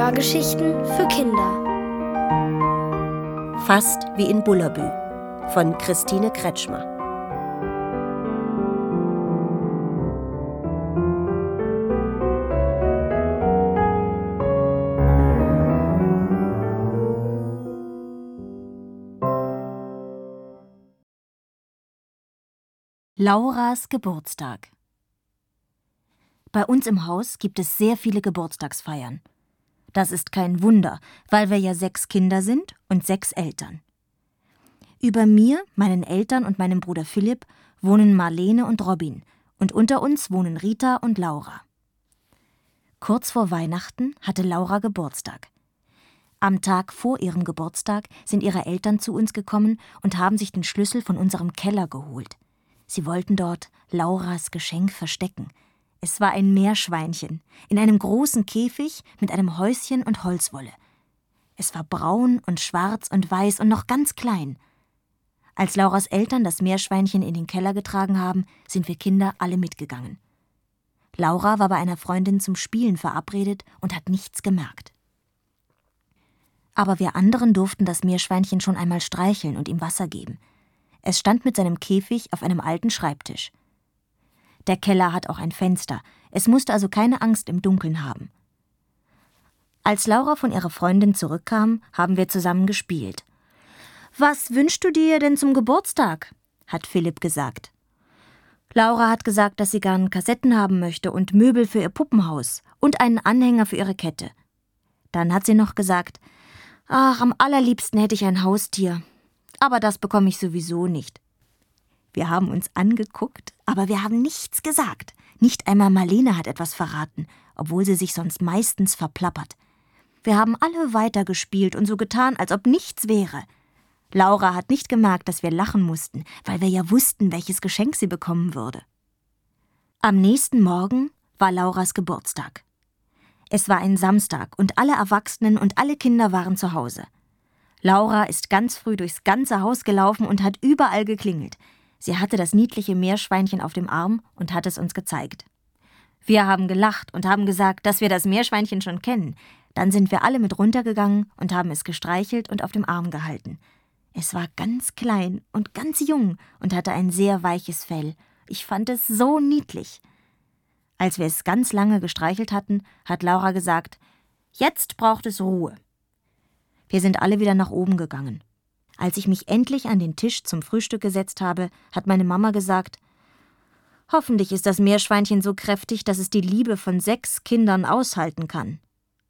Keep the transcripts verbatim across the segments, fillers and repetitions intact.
Hörgeschichten für Kinder. Fast wie in Bullerbü von Christine Kretschmer. Lauras Geburtstag. Bei uns im Haus gibt es sehr viele Geburtstagsfeiern. Das ist kein Wunder, weil wir ja sechs Kinder sind und sechs Eltern. Über mir, meinen Eltern und meinem Bruder Philipp wohnen Marlene und Robin und unter uns wohnen Rita und Laura. Kurz vor Weihnachten hatte Laura Geburtstag. Am Tag vor ihrem Geburtstag sind ihre Eltern zu uns gekommen und haben sich den Schlüssel von unserem Keller geholt. Sie wollten dort Lauras Geschenk verstecken. Es war ein Meerschweinchen in einem großen Käfig mit einem Häuschen und Holzwolle. Es war braun und schwarz und weiß und noch ganz klein. Als Lauras Eltern das Meerschweinchen in den Keller getragen haben, sind wir Kinder alle mitgegangen. Laura war bei einer Freundin zum Spielen verabredet und hat nichts gemerkt. Aber wir anderen durften das Meerschweinchen schon einmal streicheln und ihm Wasser geben. Es stand mit seinem Käfig auf einem alten Schreibtisch. Der Keller hat auch ein Fenster, es musste also keine Angst im Dunkeln haben. Als Laura von ihrer Freundin zurückkam, haben wir zusammen gespielt. »Was wünschst du dir denn zum Geburtstag?« hat Philipp gesagt. Laura hat gesagt, dass sie gern Kassetten haben möchte und Möbel für ihr Puppenhaus und einen Anhänger für ihre Kette. Dann hat sie noch gesagt, »Ach, am allerliebsten hätte ich ein Haustier, aber das bekomme ich sowieso nicht.« Wir haben uns angeguckt, aber wir haben nichts gesagt. Nicht einmal Marlene hat etwas verraten, obwohl sie sich sonst meistens verplappert. Wir haben alle weitergespielt und so getan, als ob nichts wäre. Laura hat nicht gemerkt, dass wir lachen mussten, weil wir ja wussten, welches Geschenk sie bekommen würde. Am nächsten Morgen war Lauras Geburtstag. Es war ein Samstag und alle Erwachsenen und alle Kinder waren zu Hause. Laura ist ganz früh durchs ganze Haus gelaufen und hat überall geklingelt. Sie hatte das niedliche Meerschweinchen auf dem Arm und hat es uns gezeigt. Wir haben gelacht und haben gesagt, dass wir das Meerschweinchen schon kennen. Dann sind wir alle mit runtergegangen und haben es gestreichelt und auf dem Arm gehalten. Es war ganz klein und ganz jung und hatte ein sehr weiches Fell. Ich fand es so niedlich. Als wir es ganz lange gestreichelt hatten, hat Laura gesagt, »Jetzt braucht es Ruhe.« Wir sind alle wieder nach oben gegangen. Als ich mich endlich an den Tisch zum Frühstück gesetzt habe, hat meine Mama gesagt, »Hoffentlich ist das Meerschweinchen so kräftig, dass es die Liebe von sechs Kindern aushalten kann.«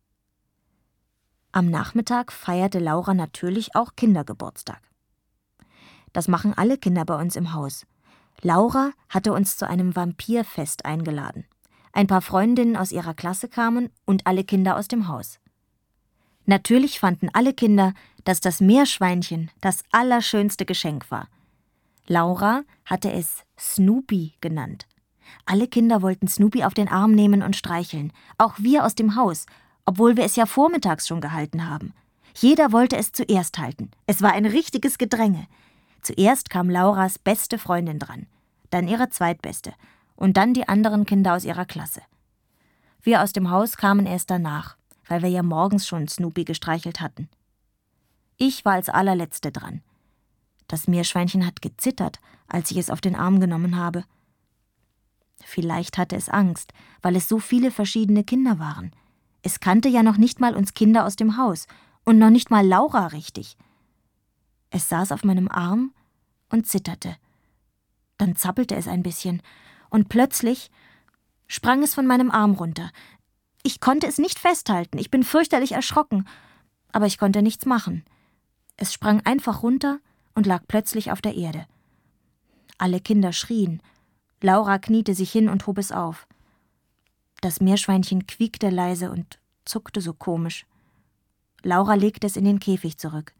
Am Nachmittag feierte Laura natürlich auch Kindergeburtstag. Das machen alle Kinder bei uns im Haus. Laura hatte uns zu einem Vampirfest eingeladen. Ein paar Freundinnen aus ihrer Klasse kamen und alle Kinder aus dem Haus. Natürlich fanden alle Kinder, dass das Meerschweinchen das allerschönste Geschenk war. Laura hatte es Snoopy genannt. Alle Kinder wollten Snoopy auf den Arm nehmen und streicheln, auch wir aus dem Haus, obwohl wir es ja vormittags schon gehalten haben. Jeder wollte es zuerst halten. Es war ein richtiges Gedränge. Zuerst kam Lauras beste Freundin dran, dann ihre zweitbeste und dann die anderen Kinder aus ihrer Klasse. Wir aus dem Haus kamen erst danach, weil wir ja morgens schon Snoopy gestreichelt hatten. Ich war als allerletzte dran. Das Meerschweinchen hat gezittert, als ich es auf den Arm genommen habe. Vielleicht hatte es Angst, weil es so viele verschiedene Kinder waren. Es kannte ja noch nicht mal uns Kinder aus dem Haus und noch nicht mal Laura richtig. Es saß auf meinem Arm und zitterte. Dann zappelte es ein bisschen und plötzlich sprang es von meinem Arm runter. Ich konnte es nicht festhalten, ich bin fürchterlich erschrocken, aber ich konnte nichts machen. Es sprang einfach runter und lag plötzlich auf der Erde. Alle Kinder schrien. Laura kniete sich hin und hob es auf. Das Meerschweinchen quiekte leise und zuckte so komisch. Laura legte es in den Käfig zurück.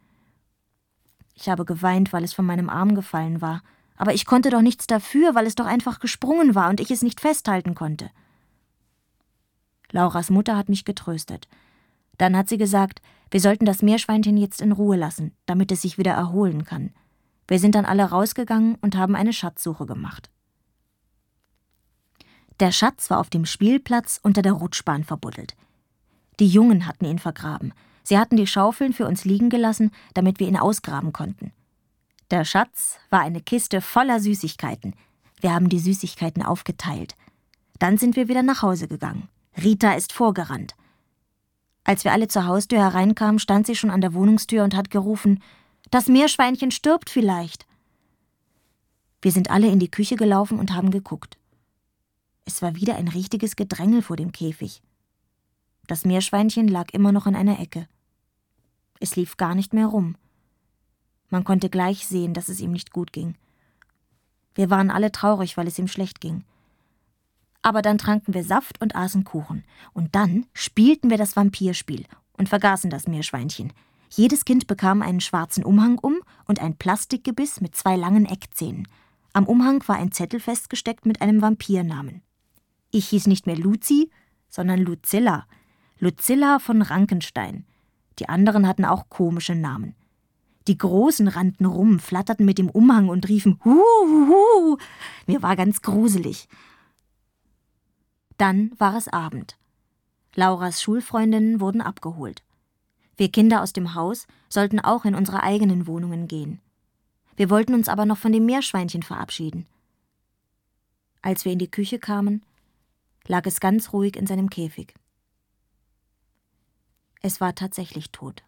Ich habe geweint, weil es von meinem Arm gefallen war, aber ich konnte doch nichts dafür, weil es doch einfach gesprungen war und ich es nicht festhalten konnte. Lauras Mutter hat mich getröstet. Dann hat sie gesagt, wir sollten das Meerschweinchen jetzt in Ruhe lassen, damit es sich wieder erholen kann. Wir sind dann alle rausgegangen und haben eine Schatzsuche gemacht. Der Schatz war auf dem Spielplatz unter der Rutschbahn verbuddelt. Die Jungen hatten ihn vergraben. Sie hatten die Schaufeln für uns liegen gelassen, damit wir ihn ausgraben konnten. Der Schatz war eine Kiste voller Süßigkeiten. Wir haben die Süßigkeiten aufgeteilt. Dann sind wir wieder nach Hause gegangen. Rita ist vorgerannt. Als wir alle zur Haustür hereinkamen, stand sie schon an der Wohnungstür und hat gerufen: »Das Meerschweinchen stirbt vielleicht!« Wir sind alle in die Küche gelaufen und haben geguckt. Es war wieder ein richtiges Gedrängel vor dem Käfig. Das Meerschweinchen lag immer noch in einer Ecke. Es lief gar nicht mehr rum. Man konnte gleich sehen, dass es ihm nicht gut ging. Wir waren alle traurig, weil es ihm schlecht ging. Aber dann tranken wir Saft und aßen Kuchen. Und dann spielten wir das Vampirspiel und vergaßen das Meerschweinchen. Jedes Kind bekam einen schwarzen Umhang um und ein Plastikgebiss mit zwei langen Eckzähnen. Am Umhang war ein Zettel festgesteckt mit einem Vampirnamen. Ich hieß nicht mehr Luzi, sondern Lucilla. Lucilla von Rankenstein. Die anderen hatten auch komische Namen. Die Großen rannten rum, flatterten mit dem Umhang und riefen Hu, hu, hu. Mir war ganz gruselig. Dann war es Abend. Lauras Schulfreundinnen wurden abgeholt. Wir Kinder aus dem Haus sollten auch in unsere eigenen Wohnungen gehen. Wir wollten uns aber noch von dem Meerschweinchen verabschieden. Als wir in die Küche kamen, lag es ganz ruhig in seinem Käfig. Es war tatsächlich tot.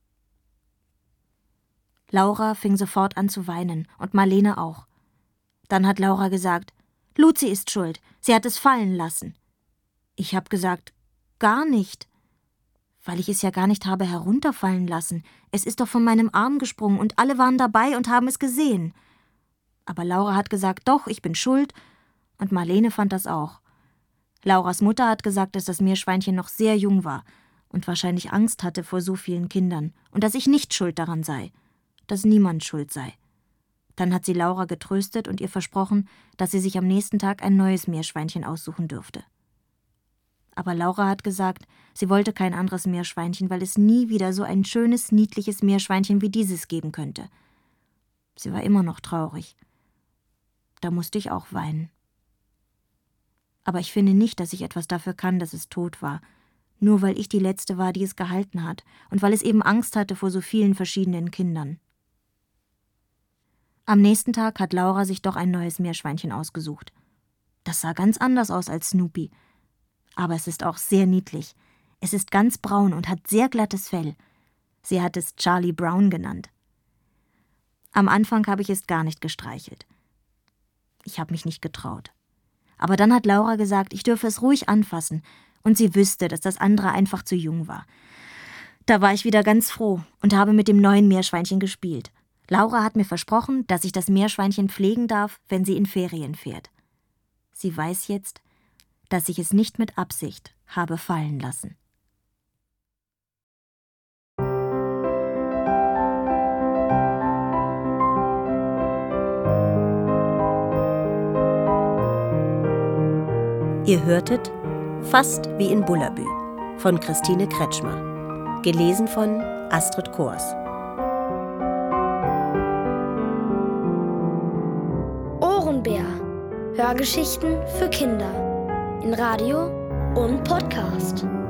Laura fing sofort an zu weinen und Marlene auch. Dann hat Laura gesagt: »Luzi ist schuld, sie hat es fallen lassen.« Ich habe gesagt: »Gar nicht, weil ich es ja gar nicht habe herunterfallen lassen. Es ist doch von meinem Arm gesprungen und alle waren dabei und haben es gesehen.« Aber Laura hat gesagt: »Doch, ich bin schuld.« Und Marlene fand das auch. Lauras Mutter hat gesagt, dass das Meerschweinchen noch sehr jung war und wahrscheinlich Angst hatte vor so vielen Kindern und dass ich nicht schuld daran sei, dass niemand schuld sei. Dann hat sie Laura getröstet und ihr versprochen, dass sie sich am nächsten Tag ein neues Meerschweinchen aussuchen dürfte. Aber Laura hat gesagt, sie wollte kein anderes Meerschweinchen, weil es nie wieder so ein schönes, niedliches Meerschweinchen wie dieses geben könnte. Sie war immer noch traurig. Da musste ich auch weinen. Aber ich finde nicht, dass ich etwas dafür kann, dass es tot war, nur weil ich die Letzte war, die es gehalten hat und weil es eben Angst hatte vor so vielen verschiedenen Kindern. Am nächsten Tag hat Laura sich doch ein neues Meerschweinchen ausgesucht. Das sah ganz anders aus als Snoopy. Aber es ist auch sehr niedlich. Es ist ganz braun und hat sehr glattes Fell. Sie hat es Charlie Brown genannt. Am Anfang habe ich es gar nicht gestreichelt. Ich habe mich nicht getraut. Aber dann hat Laura gesagt, ich dürfe es ruhig anfassen, und sie wüsste, dass das andere einfach zu jung war. Da war ich wieder ganz froh und habe mit dem neuen Meerschweinchen gespielt. Laura hat mir versprochen, dass ich das Meerschweinchen pflegen darf, wenn sie in Ferien fährt. Sie weiß jetzt, dass ich es nicht mit Absicht habe fallen lassen. Ihr hörtet Fast wie in Bullabü von Christine Kretschmer, gelesen von Astrid Kors. Ohrenbär. Hörgeschichten für Kinder in Radio und Podcast.